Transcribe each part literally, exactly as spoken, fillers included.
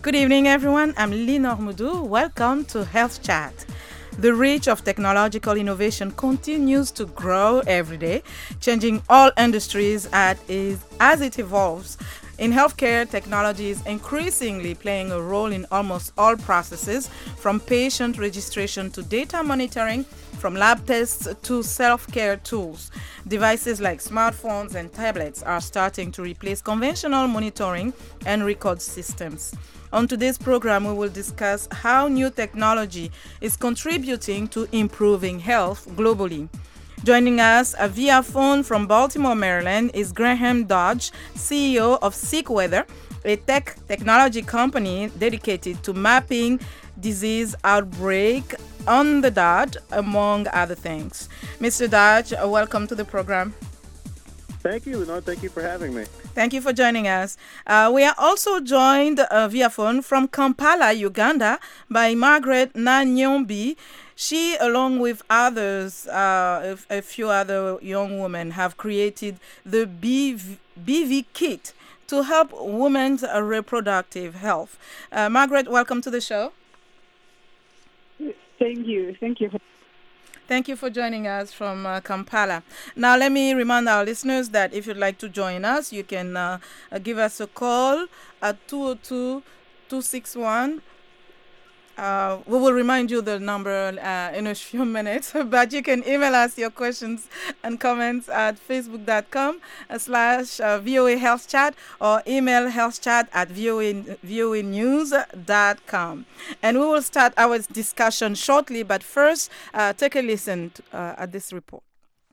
Good evening, everyone. I'm Linor Moudou. Welcome to Health Chat. The reach of technological innovation continues to grow every day, changing all industries at is, as it evolves. In healthcare, technology is increasingly playing a role in almost all processes, from patient registration to data monitoring, from lab tests to self-care tools. Devices like smartphones and tablets are starting to replace conventional monitoring and record systems. On today's program, we will discuss how new technology is contributing to improving health globally. Joining us uh, via phone from Baltimore, Maryland, is Graham Dodge, C E O of SickWeather, a tech technology company dedicated to mapping disease outbreak on the dot, among other things. Mister Dodge, uh, welcome to the program. Thank you, Lenore. Thank you for having me. Thank you for joining us. Uh, we are also joined uh, via phone from Kampala, Uganda, by Margaret Nanyombi. She, along with others, uh, a, a few other young women, have created the B V, B V kit to help women's uh, reproductive health. Uh, Margaret, welcome to the show. Thank you. Thank you. Thank you for joining us from uh, Kampala. Now, let me remind our listeners that if you'd like to join us, you can uh, uh, give us a call at two oh two, two six one. Uh, we will remind you the number uh, in a few minutes, but you can email us your questions and comments at facebook.com slash uh, VOA Health Chat or email healthchat at voa news dot com. And we will start our discussion shortly, but first, uh, take a listen to, uh, at this report.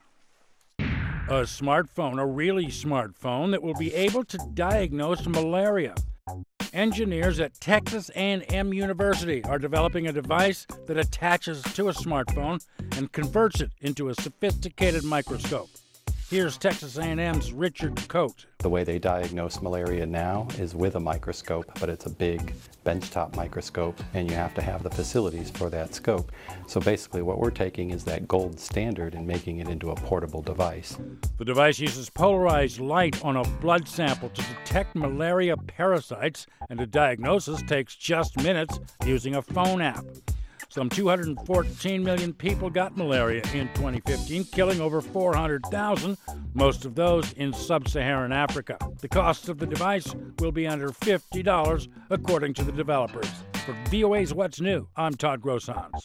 A smartphone, a really smartphone that will be able to diagnose malaria. Engineers at Texas A and M University are developing a device that attaches to a smartphone and converts it into a sophisticated microscope. Here's Texas A and M's Richard Coate. The way they diagnose malaria now is with a microscope, but it's a big benchtop microscope, and you have to have the facilities for that scope. So basically what we're taking is that gold standard and making it into a portable device. The device uses polarized light on a blood sample to detect malaria parasites, and a diagnosis takes just minutes using a phone app. Some two hundred fourteen million people got malaria in twenty fifteen, killing over four hundred thousand, most of those in sub-Saharan Africa. The cost of the device will be under fifty dollars, according to the developers. For V O A's What's New, I'm Todd Grossans.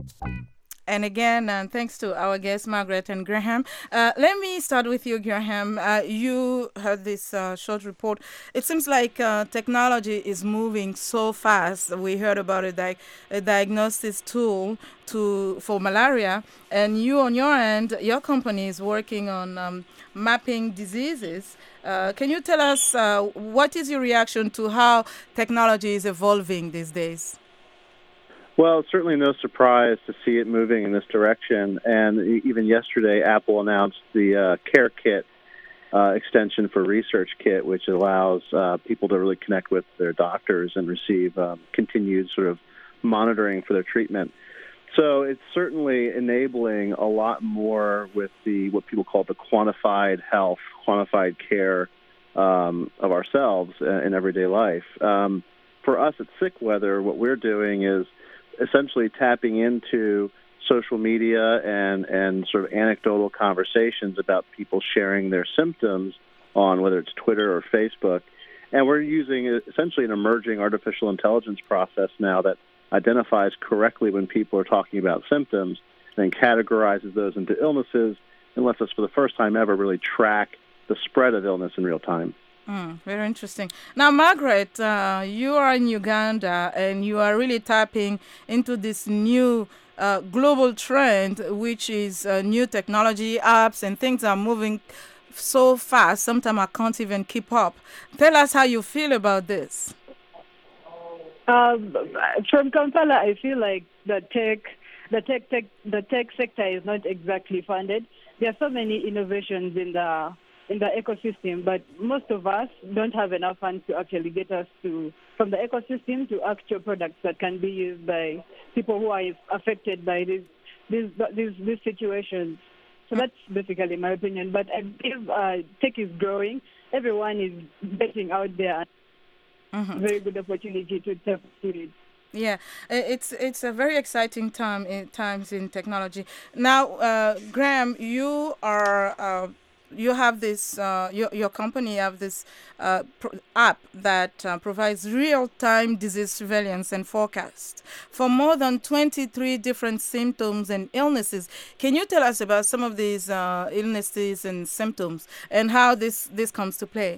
And again, and thanks to our guests, Margaret and Graham. Uh, let me start with you, Graham. Uh, you heard this uh, short report. It seems like uh, technology is moving so fast. We heard about a, di- a diagnosis tool to for malaria, and you, on your end, your company is working on um, mapping diseases. Uh, can you tell us uh, what is your reaction to how technology is evolving these days? Well, it's certainly no surprise to see it moving in this direction. And even yesterday, Apple announced the uh, Care Kit uh, extension for Research Kit, which allows uh, people to really connect with their doctors and receive um, continued sort of monitoring for their treatment. So it's certainly enabling a lot more with the what people call the quantified health, quantified care um, of ourselves in everyday life. Um, for us at SickWeather, what we're doing is essentially tapping into social media and, and sort of anecdotal conversations about people sharing their symptoms on whether it's Twitter or Facebook. And we're using essentially an emerging artificial intelligence process now that identifies correctly when people are talking about symptoms and categorizes those into illnesses and lets us, for the first time ever, really track the spread of illness in real time. Mm, very interesting. Now, Margaret, uh, you are in Uganda and you are really tapping into this new uh, global trend, which is uh, new technology, apps, and things are moving so fast. Sometimes I can't even keep up. Tell us how you feel about this. Um, from Kampala, I feel like the tech, the tech, tech, the tech sector is not exactly funded. There are so many innovations in the in the ecosystem, but most of us don't have enough funds to actually get us to from the ecosystem to actual products that can be used by people who are affected by these these these, these situations. So that's basically my opinion. But I believe uh, tech is growing. Everyone is getting out there. mm-hmm. very good opportunity to test it. Yeah, it's it's a very exciting time in times in technology. Now, uh, Graham, you are uh, you have this uh, your your company have this uh, pro- app that uh, provides real time disease surveillance and forecast for more than twenty-three different symptoms and illnesses. Can you tell us about some of these uh, illnesses and symptoms and how this this comes to play?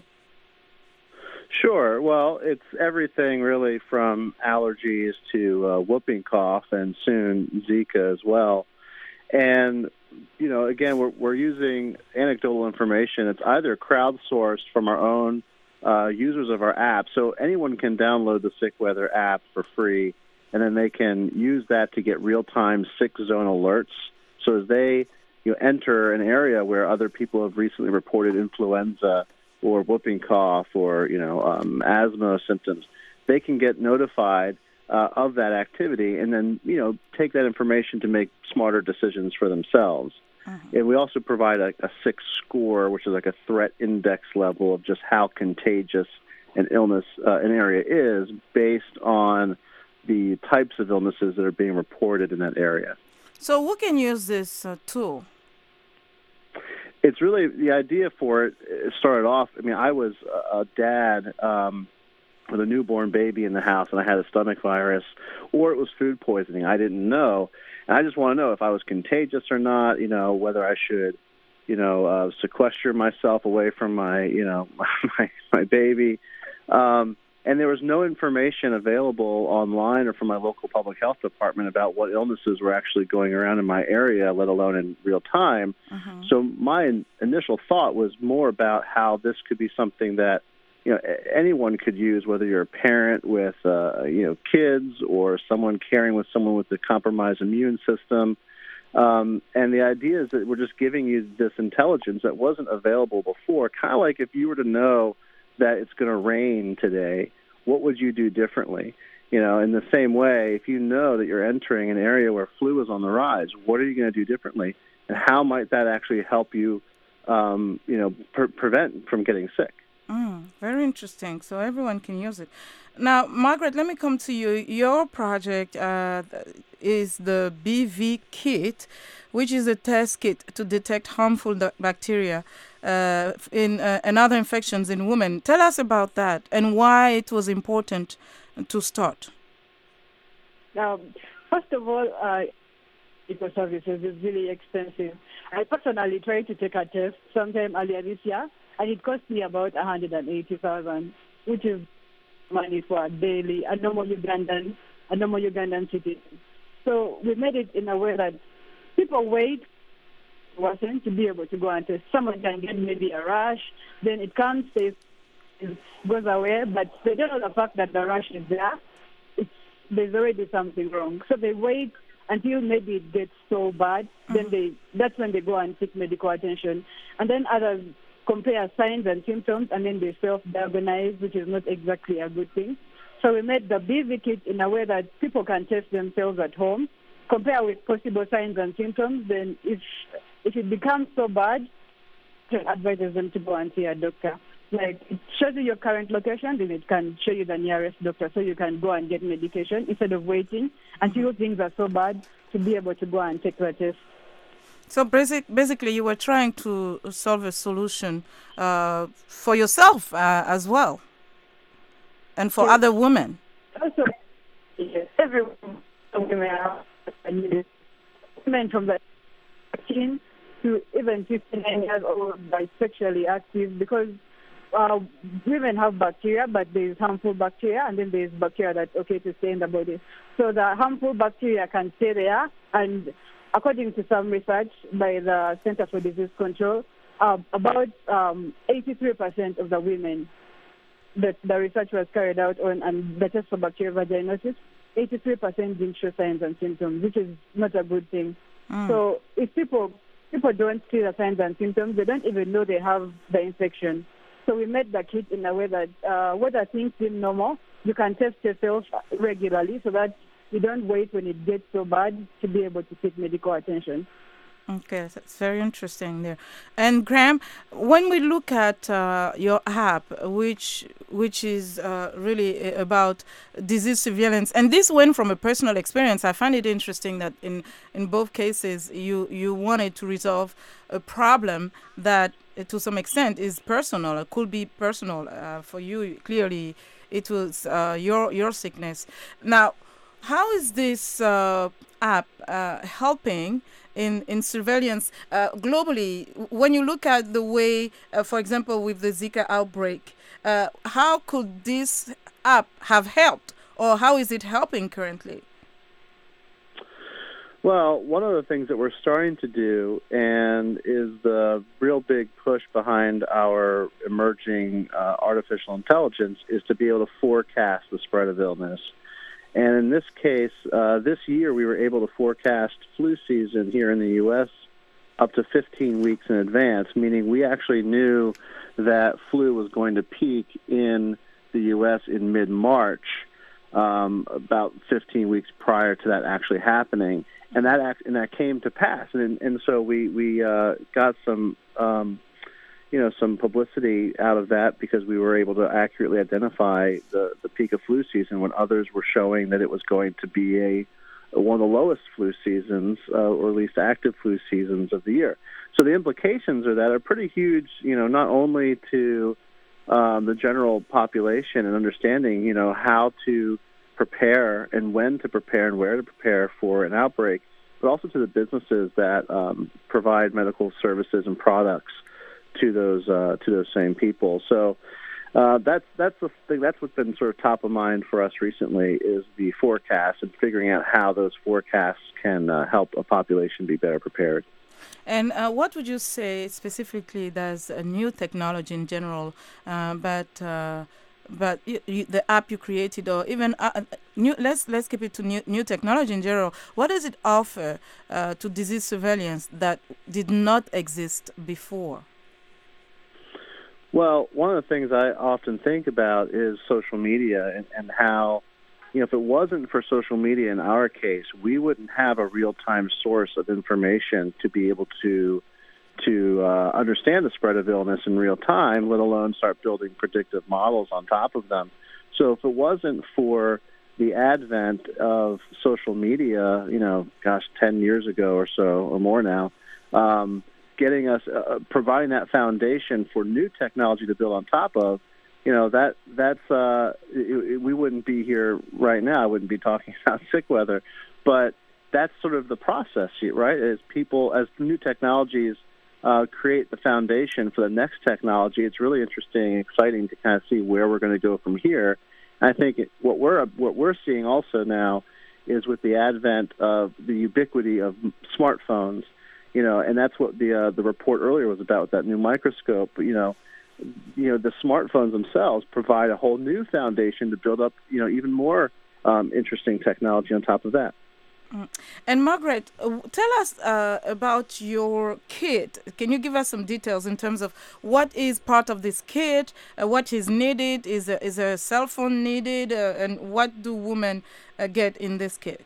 Sure. Well, it's everything really from allergies to uh, whooping cough and soon Zika as well. And, you know, again, we're, we're using anecdotal information. It's either crowdsourced from our own uh, users of our app. So anyone can download the Sick Weather app for free, and then they can use that to get real-time sick zone alerts. So as they you know, enter an area where other people have recently reported influenza or whooping cough or, you know, um, asthma symptoms, they can get notified uh, of that activity and then, you know, take that information to make smarter decisions for themselves. Uh-huh. And we also provide a, a sick score, which is like a threat index level of just how contagious an illness, uh, an area is based on the types of illnesses that are being reported in that area. So who can use this uh, tool? It's really, the idea for it, it started off, I mean, I was a dad um, with a newborn baby in the house, and I had a stomach virus, or it was food poisoning. I didn't know. And I just want to know if I was contagious or not, you know, whether I should, you know, uh, sequester myself away from my, you know, my, my baby. Um, and there was no information available online or from my local public health department about what illnesses were actually going around in my area, let alone in real time. Uh-huh. So my in- initial thought was more about how this could be something that, you know, anyone could use, whether you're a parent with, uh, you know, kids or someone caring with someone with a compromised immune system. Um, and the idea is that we're just giving you this intelligence that wasn't available before, kind of like if you were to know that it's going to rain today, what would you do differently? You know, in the same way, if you know that you're entering an area where flu is on the rise, what are you going to do differently? And how might that actually help you, um, you know, pre- prevent from getting sick? Mm, very interesting. So everyone can use it. Now, Margaret, let me come to you. Your project uh, is the B V kit, which is a test kit to detect harmful bacteria uh, in uh, and other infections in women. Tell us about that and why it was important to start. Now, first of all, uh, eco services is really expensive. I personally tried to take a test sometime earlier this year, and it cost me about one hundred eighty thousand dollars, which is money for a daily, a normal Ugandan, a normal Ugandan citizen. So we made it in a way that people wait wasn't to be able to go and test. Someone can get maybe a rash, then it comes, stays, it goes away, but they don't know the fact that the rash is there. It's, there's already something wrong. So they wait until maybe it gets so bad, mm-hmm. then they that's when they go and seek medical attention. And then others compare signs and symptoms, and then they self-diagnose, which is not exactly a good thing. So we made the B V kit in a way that people can test themselves at home, compare with possible signs and symptoms. Then if if it becomes so bad, it advises them to go and see a doctor. Like, it shows you your current location, then it can show you the nearest doctor, so you can go and get medication instead of waiting until things are so bad to be able to go and take the test. So basic, basically, you were trying to solve a solution uh, for yourself uh, as well, and for yes. other women. Also, yes, every women are needed. Women from the eighteen to even fifty-nine years old are sexually active, because uh, women have bacteria, but there is harmful bacteria, and then there is bacteria that's okay to stay in the body. So the harmful bacteria can stay there, and according to some research by the Center for Disease Control, uh, about um, eighty-three percent of the women that the research was carried out on and the test for bacterial vaginosis, eighty-three percent didn't show signs and symptoms, which is not a good thing. Mm. So if people people don't see the signs and symptoms, they don't even know they have the infection. So we made the kit in a way that uh, whether things seem normal, you can test yourself regularly so that you don't wait when it gets so bad to be able to seek medical attention. Okay, that's very interesting there. And Graham, when we look at uh, your app, which which is uh, really a- about disease surveillance, and this went from a personal experience, I find it interesting that in in both cases you you wanted to resolve a problem that uh, to some extent is personal. It could be personal uh, for you. Clearly, it was uh, your your sickness. Now, how is this uh, app uh, helping in, in surveillance uh, globally? When you look at the way, uh, for example, with the Zika outbreak, uh, how could this app have helped, or how is it helping currently? Well, one of the things that we're starting to do, and is the real big push behind our emerging uh, artificial intelligence, is to be able to forecast the spread of illness. And in this case, uh, this year we were able to forecast flu season here in the U S up to fifteen weeks in advance, meaning we actually knew that flu was going to peak in the U S in mid-March, um, about fifteen weeks prior to that actually happening. And that act, and that came to pass. And, and so we, we uh, got some... Um, you know, some publicity out of that because we were able to accurately identify the, the peak of flu season when others were showing that it was going to be a, a one of the lowest flu seasons, uh, or at least active flu seasons of the year. So the implications of that are pretty huge, you know, not only to um, the general population and understanding, you know, how to prepare and when to prepare and where to prepare for an outbreak, but also to the businesses that um, provide medical services and products to those uh, to those same people. So uh, that's that's the thing. That's what's been sort of top of mind for us recently is the forecast and figuring out how those forecasts can uh, help a population be better prepared. And uh, what would you say specifically? There's a new technology in general, uh, but uh, but y- y- the app you created, or even uh, uh, new. Let's let's keep it to new new technology in general. What does it offer uh, to disease surveillance that did not exist before? Well, one of the things I often think about is social media and, and how, you know, if it wasn't for social media in our case, we wouldn't have a real-time source of information to be able to to uh, understand the spread of illness in real time, let alone start building predictive models on top of them. So if it wasn't for the advent of social media, you know, gosh, ten years ago or so or more now, um, getting us, uh, providing that foundation for new technology to build on top of, you know, that that's, uh, it, it, we wouldn't be here right now. I wouldn't be talking about sick weather, but that's sort of the process, right? As people, as new technologies uh, create the foundation for the next technology, it's really interesting and exciting to kind of see where we're going to go from here. And I think it, what we're what we're seeing also now is with the advent of the ubiquity of smartphones. You know, and that's what the uh, the report earlier was about, that new microscope. You know, you know, the smartphones themselves provide a whole new foundation to build up, you know, even more um, interesting technology on top of that. Mm. And Margaret, uh, tell us uh, about your kit. Can you give us some details in terms of what is part of this kit, uh, what is needed, is a, is a cell phone needed, uh, and what do women uh, get in this kit?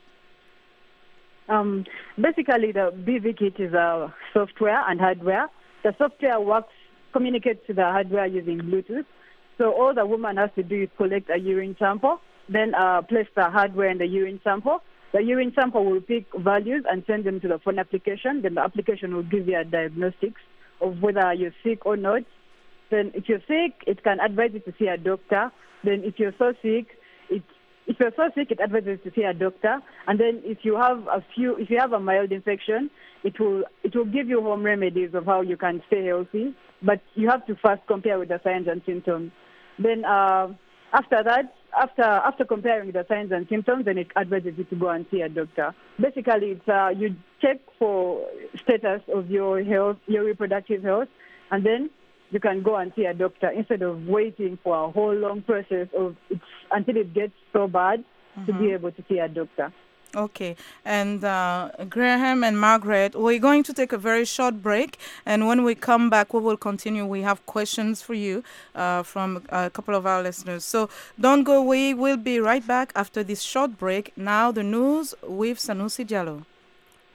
Um, basically, the B V kit is a software and hardware. The software works, communicates to the hardware using Bluetooth. So all the woman has to do is collect a urine sample, then uh, place the hardware in the urine sample. The urine sample will pick values and send them to the phone application. Then the application will give you a diagnostics of whether you're sick or not. Then if you're sick, it can advise you to see a doctor. Then if you're so sick, it If you're so sick, it advises to see a doctor. And then if you have a few, if you have a mild infection, it will it will give you home remedies of how you can stay healthy. But you have to first compare with the signs and symptoms. Then uh, after that, after after comparing the signs and symptoms, then it advises you to go and see a doctor. Basically, it's uh, you check for status of your health, your reproductive health, and then you can go and see a doctor instead of waiting for a whole long process of it's, until it gets so bad mm-hmm. to be able to see a doctor. Okay. And uh, Graham and Margaret, we're going to take a very short break. And when we come back, we will continue. We have questions for you uh, from a couple of our listeners. So don't go away. We'll be right back after this short break. Now the news with Sanusi Diallo.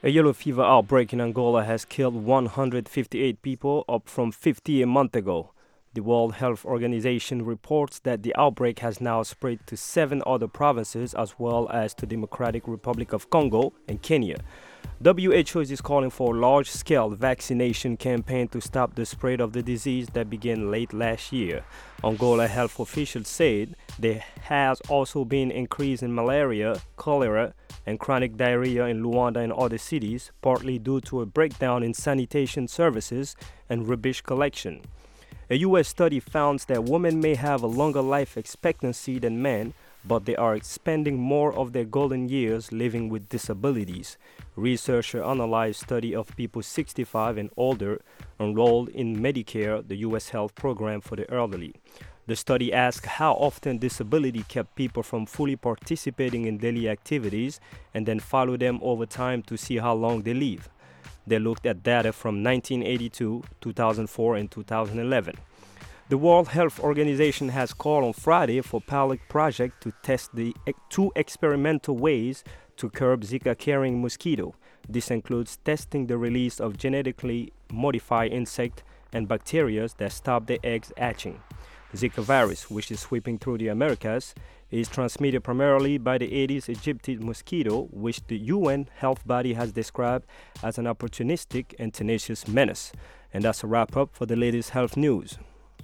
A yellow fever outbreak in Angola has killed one hundred fifty-eight people, up from fifty a month ago. The World Health Organization reports that the outbreak has now spread to seven other provinces as well as to Democratic Republic of Congo and Kenya. W H O is calling for a large-scale vaccination campaign to stop the spread of the disease that began late last year. Angola health officials said there has also been an increase in malaria, cholera, and chronic diarrhea in Luanda and other cities, partly due to a breakdown in sanitation services and rubbish collection. A U S study found that women may have a longer life expectancy than men, but they are spending more of their golden years living with disabilities. Researchers analyzed a study of people sixty-five and older enrolled in Medicare, the U S health program for the elderly. The study asked how often disability kept people from fully participating in daily activities and then followed them over time to see how long they live. They looked at data from nineteen eighty-two, two thousand four, and two thousand eleven. The World Health Organization has called on Friday for a pilot project to test the two experimental ways to curb Zika-carrying mosquito. This includes testing the release of genetically modified insects and bacteria that stop the eggs hatching. Zika virus, which is sweeping through the Americas, is transmitted primarily by the Aedes aegypti mosquito, which the U N health body has described as an opportunistic and tenacious menace. And that's a wrap-up for the latest health news.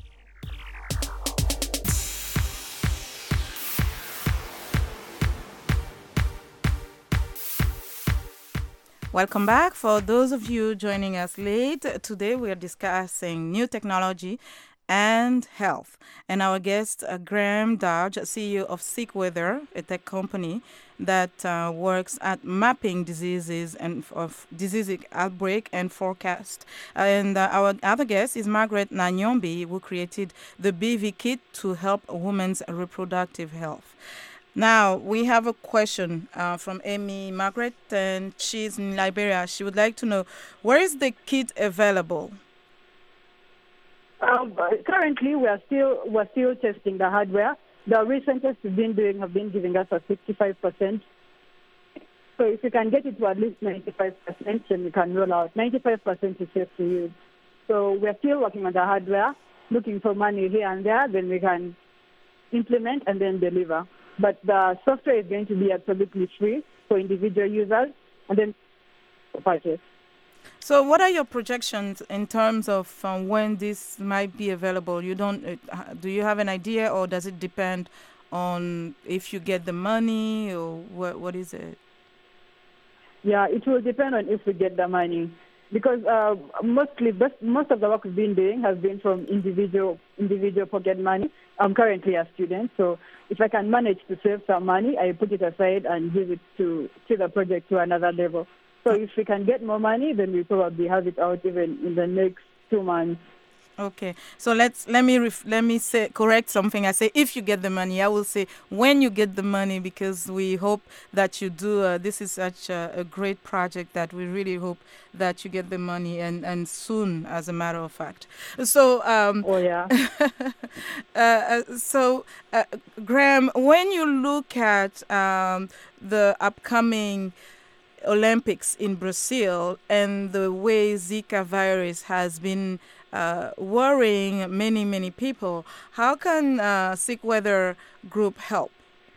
Welcome back. For those of you joining us late, today we are discussing new technology and health. And our guest, uh, Graham Dodge, C E O of SeekWeather, a tech company that uh, works at mapping diseases and of disease outbreak and forecast. And uh, our other guest is Margaret Nanyombi, who created the B V Kit to help women's reproductive health. Now, we have a question uh, from Amy Margaret, and she's in Liberia. She would like to know, where is the kit available? Um, currently, we are still we're still testing the hardware. The recent tests we've been doing have been giving us a sixty-five percent. So if you can get it to at least ninety-five percent, then we can roll out. ninety-five percent is safe to use. So we're still working on the hardware, looking for money here and there, then we can implement and then deliver. But the software is going to be absolutely free for individual users and then purchase. So what are your projections in terms of um, when this might be available? You don't, uh, do you have an idea, or does it depend on if you get the money, or what? What is it? Yeah, it will depend on if we get the money, because uh, mostly most of the work we've been doing has been from individual individual pocket money. I'm currently a student, so if I can manage to save some money, I put it aside and give it to to the project to another level. So if we can get more money, then we probably have it out even in the next two months. Okay, so let's let me ref, let me say correct something. I say if you get the money. I will say when you get the money, because we hope that you do. Uh, this is such a, a great project that we really hope that you get the money, and, and soon, as a matter of fact. So um, oh yeah. uh, so uh, Graham, when you look at um, the upcoming Olympics in Brazil and the way Zika virus has been uh, worrying many, many people, how can uh, SeekWeather Group help?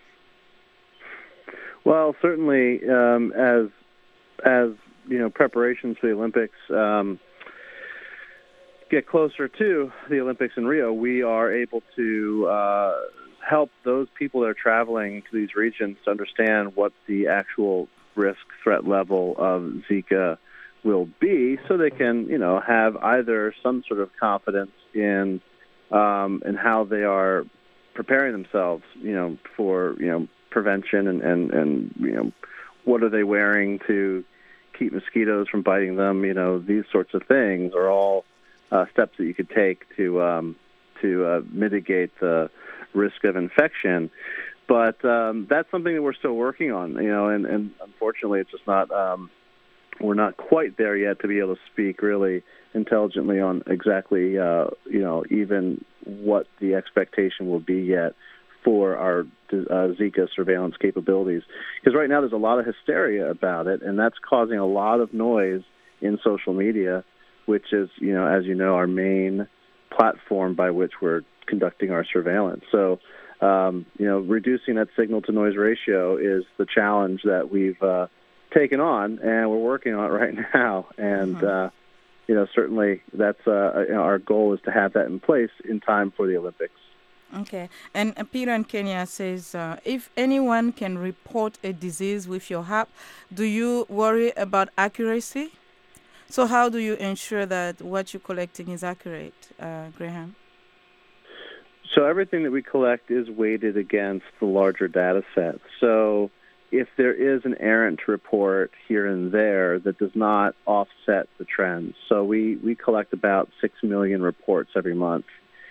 Well, certainly, um, as as you know, preparations for the Olympics um, get closer to the Olympics in Rio, we are able to uh, help those people that are traveling to these regions to understand what the actual risk threat level of Zika will be, so they can, you know, have either some sort of confidence in um, in how they are preparing themselves, you know, for, you know, prevention and, and, and, you know, what are they wearing to keep mosquitoes from biting them, you know, these sorts of things are all uh, steps that you could take to um, to uh, mitigate the risk of infection. But um, that's something that we're still working on, you know, and, and unfortunately it's just not, um, we're not quite there yet to be able to speak really intelligently on exactly, uh, you know, even what the expectation will be yet for our uh, Zika surveillance capabilities. Because right now there's a lot of hysteria about it, and that's causing a lot of noise in social media, which is, you know, as you know, our main platform by which we're conducting our surveillance. So, um, you know, reducing that signal-to-noise ratio is the challenge that we've uh, taken on, and we're working on it right now. And, mm-hmm. uh, you know, certainly that's uh, you know, our goal is to have that in place in time for the Olympics. Okay. And uh, Peter in Kenya says, uh, if anyone can report a disease with your app, do you worry about accuracy? So how do you ensure that what you're collecting is accurate, uh, Graham? So everything that we collect is weighted against the larger data set. So if there is an errant report here and there, that does not offset the trends. So we, we collect about six million reports every month.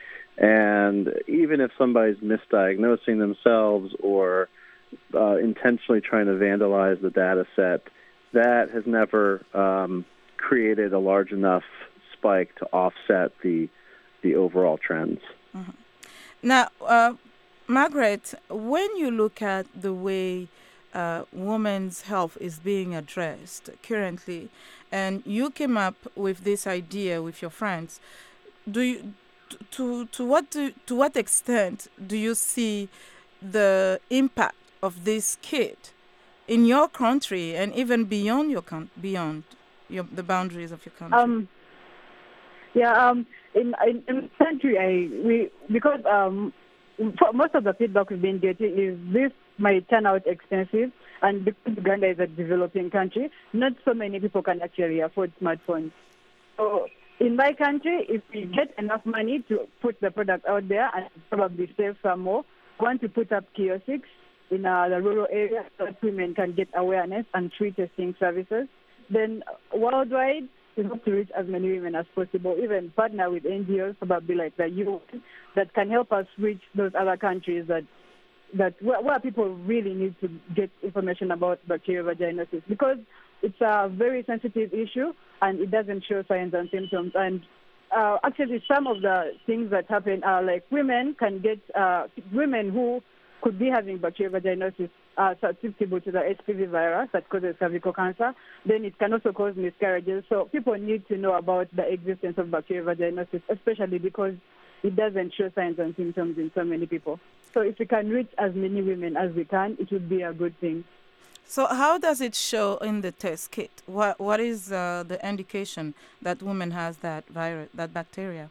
And even if somebody's misdiagnosing themselves or uh, intentionally trying to vandalize the data set, that has never um, created a large enough spike to offset the the overall trends. Mm-hmm. Now, uh, Margaret, when you look at the way uh, women's health is being addressed currently, and you came up with this idea with your friends, do you to to what do, to what extent do you see the impact of this kit in your country and even beyond your con- beyond your, the boundaries of your country? Um, yeah, um, in, in in the country, I we because um, for most of the feedback we've been getting is this might turn out expensive, and because Uganda is a developing country, not so many people can actually afford smartphones. So in my country, if we get enough money to put the product out there and probably save some more, we want to put up kiosks in uh, the rural areas so that women can get awareness and free testing services. Then worldwide, we hope to reach as many women as possible, even partner with N G Os, probably like the U N, that can help us reach those other countries that that where, where people really need to get information about bacterial vaginosis, because it's a very sensitive issue and it doesn't show signs and symptoms. And uh, actually, some of the things that happen are like women can get uh, women who could be having bacterial vaginosis are susceptible to the H P V virus that causes cervical cancer. Then it can also cause miscarriages. So people need to know about the existence of bacterial vaginosis, especially because it doesn't show signs and symptoms in so many people. So if we can reach as many women as we can, it would be a good thing. So how does it show in the test kit? What What is uh, the indication that woman has that virus, that bacteria?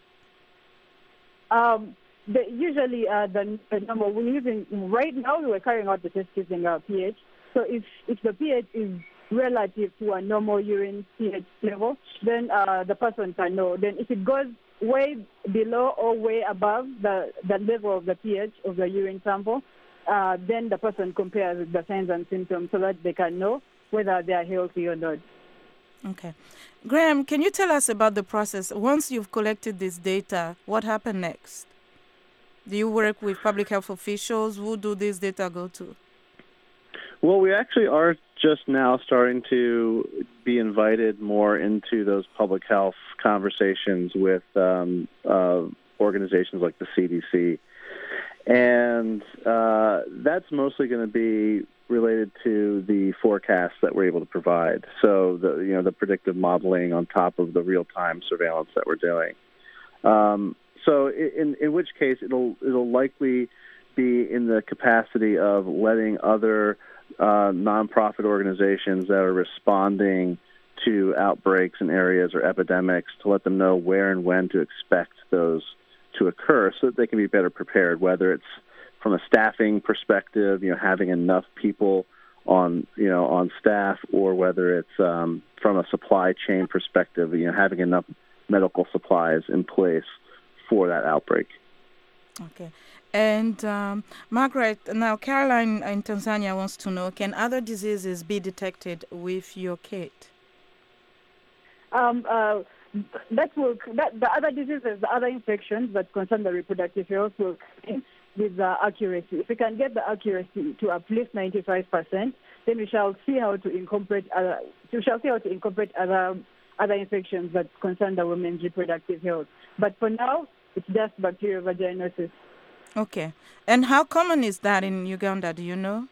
Um, the, usually, uh, the, the number we're using right now, we're carrying out the test using our pH. So if, if the pH is relative to a normal urine pH level, then uh, the person can know. Then if it goes way below or way above the, the level of the pH of the urine sample, uh, then the person compares the signs and symptoms so that they can know whether they are healthy or not. Okay. Graham, can you tell us about the process? Once you've collected this data, what happened next? Do you work with public health officials? Who do this data go to? Well, we actually are just now starting to be invited more into those public health conversations with um, uh, organizations like the C D C. And uh, that's mostly going to be related to the forecasts that we're able to provide. So, the you know, the predictive modeling on top of the real-time surveillance that we're doing. Um, so, in in which case, it'll it'll likely be in the capacity of letting other uh, nonprofit organizations that are responding to outbreaks in areas or epidemics to let them know where and when to expect those to occur, so that they can be better prepared, whether it's from a staffing perspective, you know, having enough people on, you know, on staff, or whether it's um, from a supply chain perspective, you know, having enough medical supplies in place for that outbreak. Okay. And um, Margaret, now Caroline in Tanzania wants to know, can other diseases be detected with your kit? Um, uh, that will that the other diseases, the other infections that concern the reproductive health will come in with the accuracy. If we can get the accuracy to at least ninety-five percent, then we shall see how to incorporate other. We shall see how to incorporate other other infections that concern the women's reproductive health. But for now, it's just bacterial vaginosis. Okay. And how common is that in Uganda? Do you know?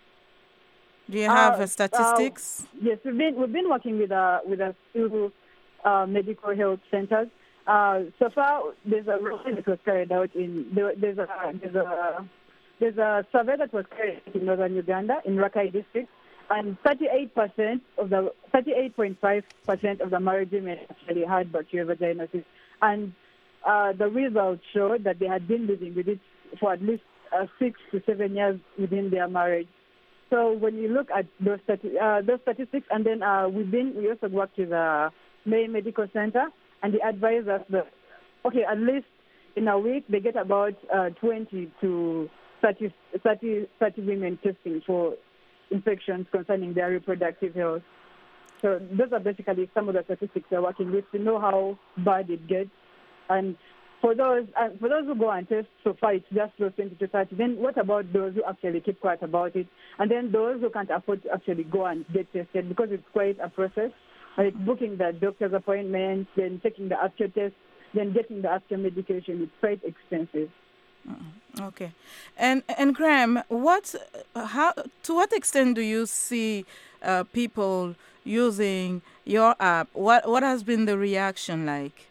Do you have Uh, uh, statistics? Uh, yes, we've been we've been working with a with a few uh, medical health centers. Uh, so far, there's a survey that was carried out in there, there's a there's a there's a survey that was carried out in northern Uganda in Rakai district, and thirty-eight percent of the thirty-eight point five percent of the married women actually had bacterial vaginosis, and uh, the results showed that they had been living with it for at least uh, six to seven years within their marriage. So when you look at those, stati- uh, those statistics, and then uh, we've been, we also worked with the May Medical Center, and they advise us that, okay, at least in a week, they get about uh, twenty to thirty, thirty, thirty women testing for infections concerning their reproductive health. So those are basically some of the statistics they're working with to know how bad it gets. And for those uh, for those who go and test so far, it's just those twenty to thirty. Then what about those who actually keep quiet about it? And then those who can't afford to actually go and get tested because it's quite a process. Like booking the doctor's appointment, then taking the actual test, then getting the actual medication. It's quite expensive. Okay. And and Graham, what how to what extent do you see uh, people using your app? What what has been the reaction like?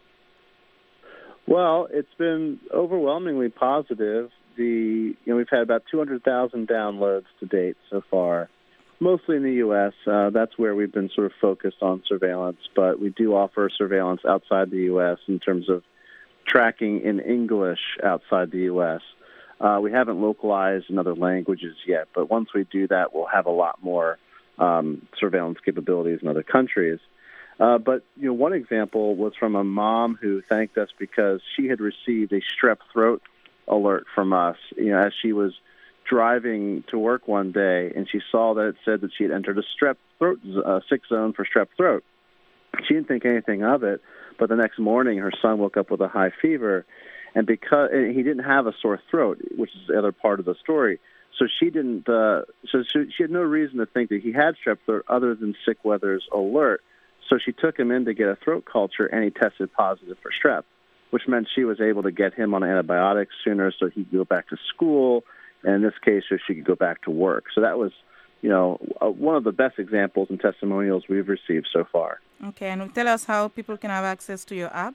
Well, it's been overwhelmingly positive. The you know we've had about two hundred thousand downloads to date so far, mostly in the U S. Uh, that's where we've been sort of focused on surveillance, but we do offer surveillance outside the U S in terms of tracking in English outside the U S. Uh, we haven't localized in other languages yet, but once we do that, we'll have a lot more um, surveillance capabilities in other countries. Uh, but you know, one example was from a mom who thanked us because she had received a strep throat alert from us. You know, as she was driving to work one day, and she saw that it said that she had entered a strep throat uh, sick zone for strep throat. She didn't think anything of it, but the next morning her son woke up with a high fever, and because and he didn't have a sore throat, which is the other part of the story. So she didn't. Uh, so she, she had no reason to think that he had strep throat other than sick weather's alert. So she took him in to get a throat culture, and he tested positive for strep, which meant she was able to get him on antibiotics sooner so he could go back to school, and in this case, so she could go back to work. So that was, you know, uh, one of the best examples and testimonials we've received so far. Okay, and tell us how people can have access to your app.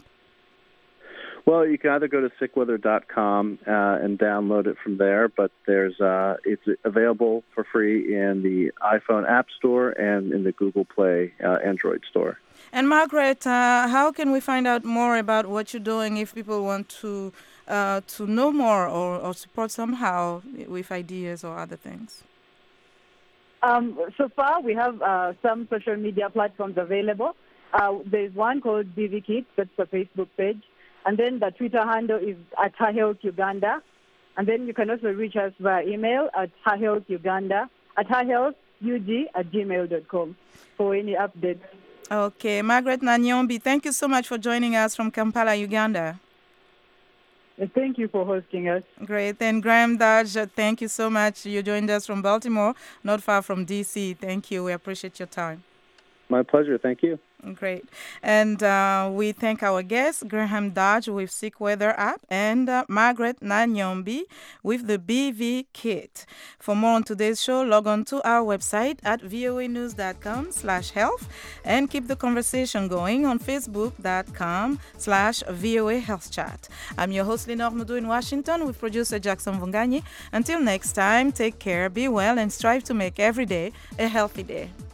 Well, you can either go to sick weather dot com uh, and download it from there, but there's uh, it's available for free in the iPhone App Store and in the Google Play uh, Android store. And Margaret, uh, how can we find out more about what you're doing if people want to uh, to know more or, or support somehow with ideas or other things? Um, so far, we have uh, some social media platforms available. Uh, there's one called D V Kids, that's the Facebook page. And then the Twitter handle is at Health Uganda. And then you can also reach us via email at Health Uganda, at healthug at gmail dot com for any updates. Okay. Margaret Nanyombi, thank you so much for joining us from Kampala, Uganda. Thank you for hosting us. Great. And Graham Dodge, thank you so much. You joined us from Baltimore, not far from D C. Thank you. We appreciate your time. My pleasure. Thank you. Great. And uh, we thank our guests, Graham Dodge with Sick Weather app and uh, Margaret Nanyombi with the B V Kit. For more on today's show, log on to our website at voanews.com slash health and keep the conversation going on facebook.com slash VOA Health Chat. I'm your host, Lenore Mudu in Washington with producer Jackson Vunganyi. Until next time, take care, be well, and strive to make every day a healthy day.